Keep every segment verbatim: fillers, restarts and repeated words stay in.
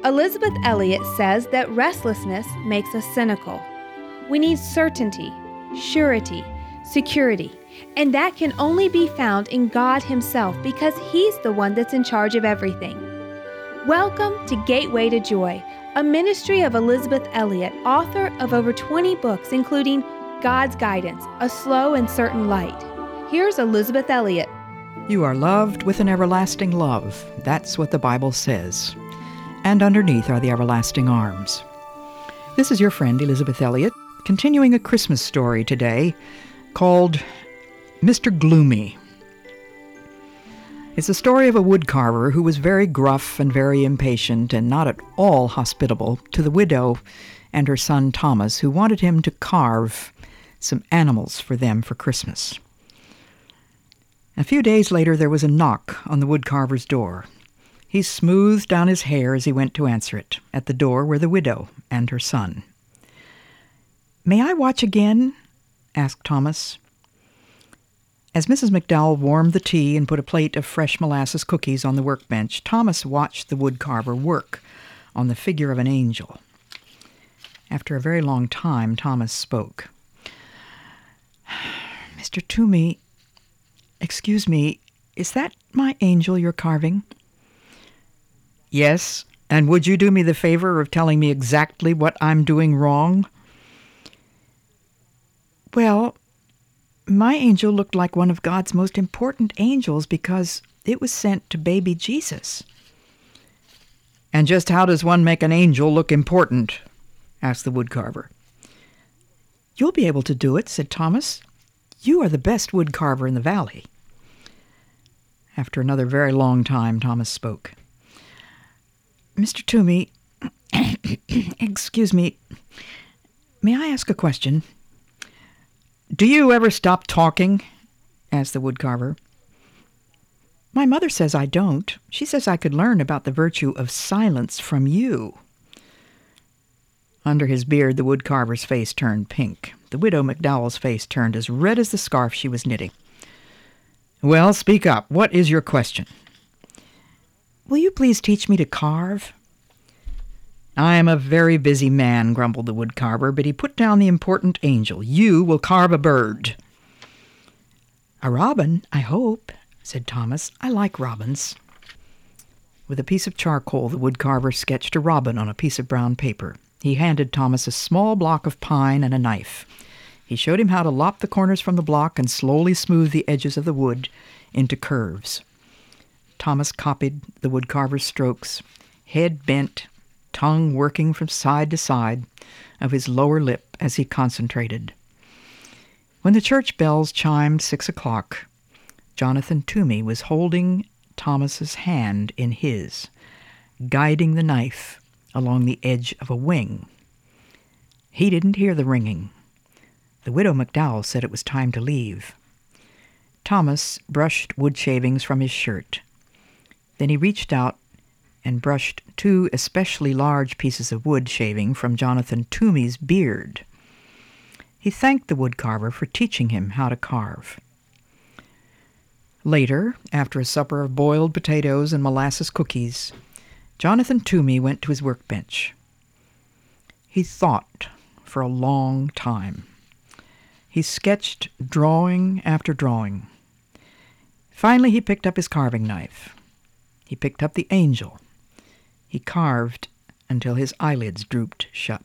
Elizabeth Elliot says that restlessness makes us cynical. We need certainty, surety, security, and that can only be found in God Himself because He's the one that's in charge of everything. Welcome to Gateway to Joy, a ministry of Elizabeth Elliot, author of over twenty books, including God's Guidance, A Slow and Certain Light. Here's Elizabeth Elliot. You are loved with an everlasting love. That's what the Bible says. And underneath are the everlasting arms. This is your friend Elizabeth Elliot, continuing a Christmas story today called Mister Gloomy. It's the story of a woodcarver who was very gruff and very impatient and not at all hospitable to the widow and her son Thomas, who wanted him to carve some animals for them for Christmas. A few days later there was a knock on the woodcarver's door. He smoothed down his hair as he went to answer it. At the door were the widow and her son. "May I watch again?" asked Thomas. As Missus McDowell warmed the tea and put a plate of fresh molasses cookies on the workbench, Thomas watched the woodcarver work on the figure of an angel. After a very long time, Thomas spoke. "Mister Toomey, excuse me, is that my angel you're carving?" "Yes, and would you do me the favor of telling me exactly what I'm doing wrong?" "Well, my angel looked like one of God's most important angels because it was sent to baby Jesus." "And just how does one make an angel look important?" asked the woodcarver. "You'll be able to do it," said Thomas. "You are the best woodcarver in the valley." After another very long time, Thomas spoke. "Mister Toomey, excuse me, may I ask a question?" "Do you ever stop talking?" asked the woodcarver. "My mother says I don't. She says I could learn about the virtue of silence from you." Under his beard, the woodcarver's face turned pink. The widow McDowell's face turned as red as the scarf she was knitting. "Well, speak up. What is your question?" "Will you please teach me to carve?" "I am a very busy man," grumbled the woodcarver, but he put down the important angel. "You will carve a bird." "A robin, I hope," said Thomas. "I like robins." With a piece of charcoal, the woodcarver sketched a robin on a piece of brown paper. He handed Thomas a small block of pine and a knife. He showed him how to lop the corners from the block and slowly smooth the edges of the wood into curves. Thomas copied the woodcarver's strokes, head bent, tongue working from side to side of his lower lip as he concentrated. When the church bells chimed six o'clock, Jonathan Toomey was holding Thomas's hand in his, guiding the knife along the edge of a wing. He didn't hear the ringing. The widow McDowell said it was time to leave. Thomas brushed wood shavings from his shirt. Then he reached out and brushed two especially large pieces of wood shaving from Jonathan Toomey's beard. He thanked the woodcarver for teaching him how to carve. Later, after a supper of boiled potatoes and molasses cookies, Jonathan Toomey went to his workbench. He thought for a long time. He sketched drawing after drawing. Finally, he picked up his carving knife. He picked up the angel. He carved until his eyelids drooped shut.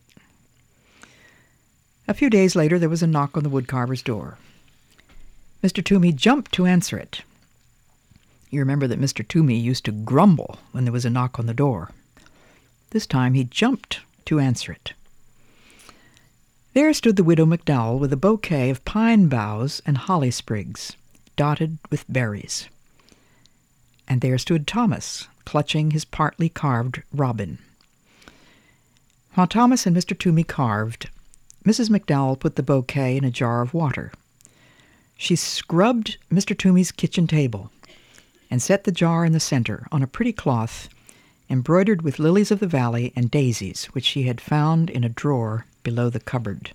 A few days later, there was a knock on the woodcarver's door. Mister Toomey jumped to answer it. You remember that Mister Toomey used to grumble when there was a knock on the door. This time he jumped to answer it. There stood the widow McDowell with a bouquet of pine boughs and holly sprigs, dotted with berries. And there stood Thomas, clutching his partly carved robin. While Thomas and Mister Toomey carved, Missus McDowell put the bouquet in a jar of water. She scrubbed Mister Toomey's kitchen table and set the jar in the center on a pretty cloth embroidered with lilies of the valley and daisies, which she had found in a drawer below the cupboard.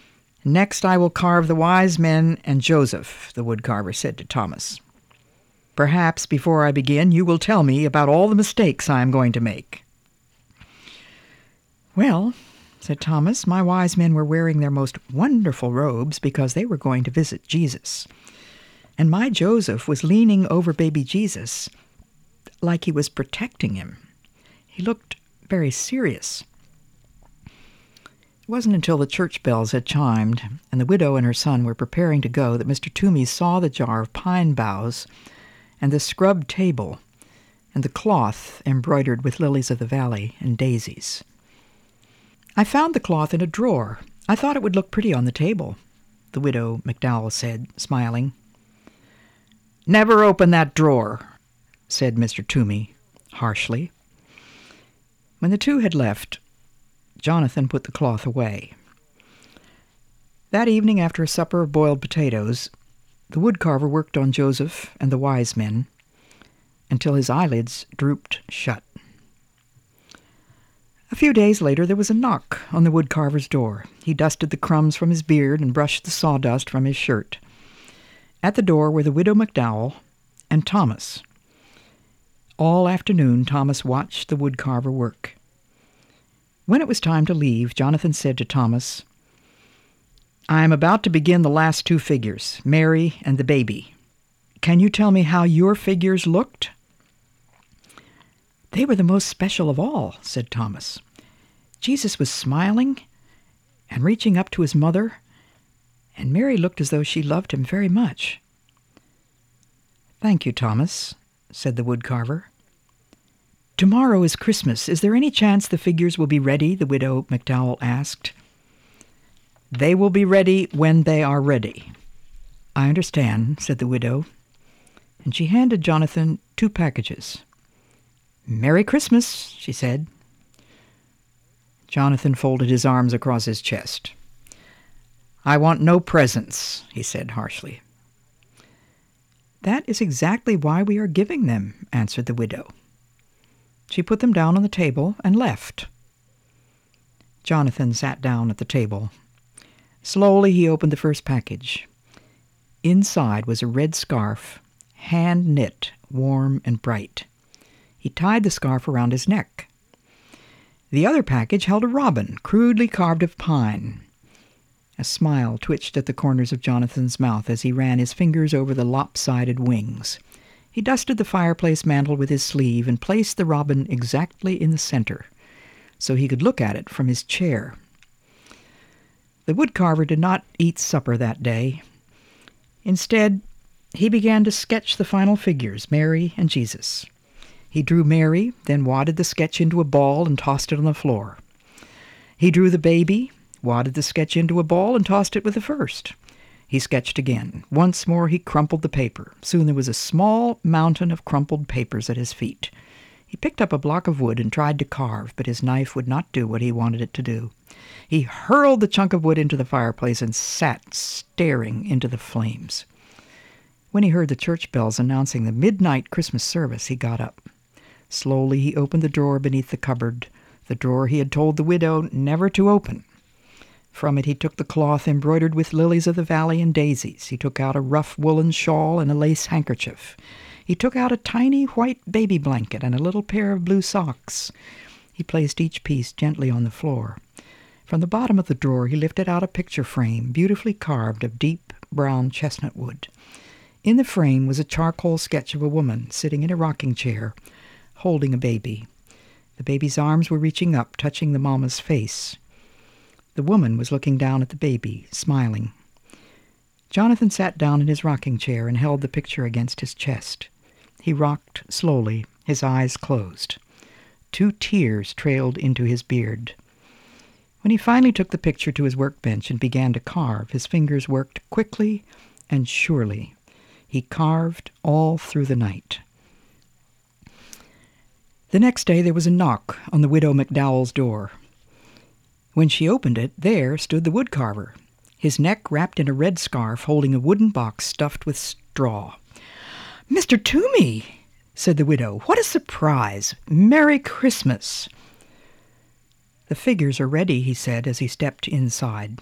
"Next I will carve the wise men and Joseph," the woodcarver said to Thomas. Perhaps before I begin, you will tell me about all the mistakes I am going to make." "Well," said Thomas, "my wise men were wearing their most wonderful robes because they were going to visit Jesus. And my Joseph was leaning over baby Jesus like he was protecting him. He looked very serious." It wasn't until the church bells had chimed and the widow and her son were preparing to go that Mister Toomey saw the jar of pine boughs and the scrubbed table and the cloth embroidered with lilies of the valley and daisies. "I found the cloth in a drawer. I thought it would look pretty on the table," the widow McDowell said, smiling. "Never open that drawer," said Mister Toomey harshly. When the two had left, Jonathan put the cloth away. That evening, after a supper of boiled potatoes, the woodcarver worked on Joseph and the wise men until his eyelids drooped shut. A few days later there was a knock on the woodcarver's door. He dusted the crumbs from his beard and brushed the sawdust from his shirt. At the door were the widow McDowell and Thomas. All afternoon Thomas watched the woodcarver work. When it was time to leave, Jonathan said to Thomas, "I am about to begin the last two figures, Mary and the baby. Can you tell me how your figures looked?" "They were the most special of all," said Thomas. "Jesus was smiling and reaching up to his mother, and Mary looked as though she loved him very much." "Thank you, Thomas," said the woodcarver. "Tomorrow is Christmas. Is there any chance the figures will be ready?" the widow McDowell asked. "They will be ready when they are ready." "I understand," said the widow, and she handed Jonathan two packages. "Merry Christmas," she said. Jonathan folded his arms across his chest. "I want no presents," he said harshly. "That is exactly why we are giving them," answered the widow. She put them down on the table and left. Jonathan sat down at the table. Slowly he opened the first package. Inside was a red scarf, hand-knit, warm and bright. He tied the scarf around his neck. The other package held a robin, crudely carved of pine. A smile twitched at the corners of Jonathan's mouth as he ran his fingers over the lopsided wings. He dusted the fireplace mantel with his sleeve and placed the robin exactly in the center, so he could look at it from his chair. The woodcarver did not eat supper that day. Instead, he began to sketch the final figures, Mary and Jesus. He drew Mary, then wadded the sketch into a ball and tossed it on the floor. He drew the baby, wadded the sketch into a ball and tossed it with the first. He sketched again. Once more he crumpled the paper. Soon there was a small mountain of crumpled papers at his feet. He picked up a block of wood and tried to carve, but his knife would not do what he wanted it to do. He hurled the chunk of wood into the fireplace and sat staring into the flames. When he heard the church bells announcing the midnight Christmas service, he got up. Slowly he opened the drawer beneath the cupboard, the drawer he had told the widow never to open. From it he took the cloth embroidered with lilies of the valley and daisies. He took out a rough woolen shawl and a lace handkerchief. He took out a tiny white baby blanket and a little pair of blue socks. He placed each piece gently on the floor. From the bottom of the drawer he lifted out a picture frame, beautifully carved of deep brown chestnut wood. In the frame was a charcoal sketch of a woman sitting in a rocking chair, holding a baby. The baby's arms were reaching up, touching the mama's face. The woman was looking down at the baby, smiling. Jonathan sat down in his rocking chair and held the picture against his chest. He rocked slowly, his eyes closed. Two tears trailed into his beard. When he finally took the picture to his workbench and began to carve, his fingers worked quickly and surely. He carved all through the night. The next day there was a knock on the widow McDowell's door. When she opened it, there stood the woodcarver, his neck wrapped in a red scarf, holding a wooden box stuffed with straw. "Mister Toomey," said the widow, "what a surprise! Merry Christmas!" "The figures are ready," he said as he stepped inside.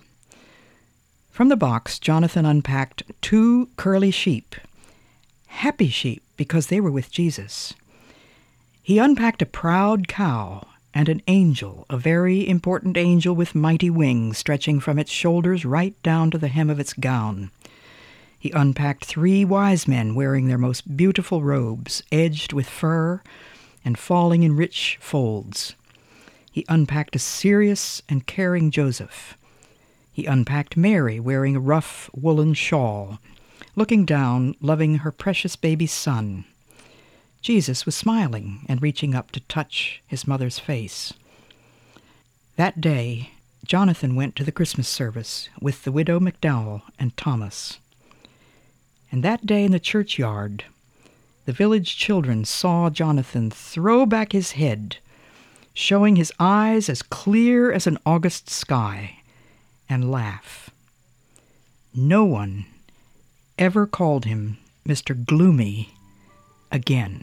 From the box, Jonathan unpacked two curly sheep. "Happy sheep," because they were with Jesus. He unpacked a proud cow and an angel, a very important angel with mighty wings stretching from its shoulders right down to the hem of its gown. He unpacked three wise men wearing their most beautiful robes, edged with fur and falling in rich folds. He unpacked a serious and caring Joseph. He unpacked Mary wearing a rough woolen shawl, looking down, loving her precious baby son. Jesus was smiling and reaching up to touch his mother's face. That day, Jonathan went to the Christmas service with the widow McDowell and Thomas. And that day in the churchyard, the village children saw Jonathan throw back his head, showing his eyes as clear as an August sky, and laugh. No one ever called him Mister Gloomy again.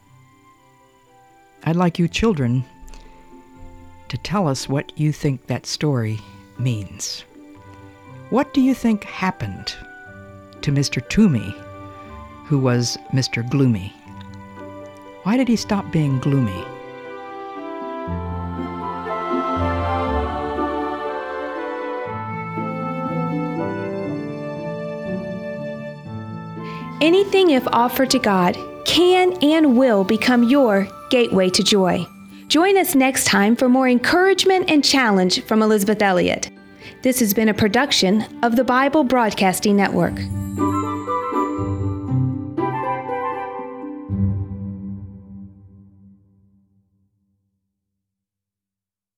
I'd like you children to tell us what you think that story means. What do you think happened to Mister Toomey, who was Mister Gloomy? Why did he stop being gloomy? Anything, if offered to God, can and will become your gateway to joy. Join us next time for more encouragement and challenge from Elizabeth Elliot. This has been a production of the Bible Broadcasting Network.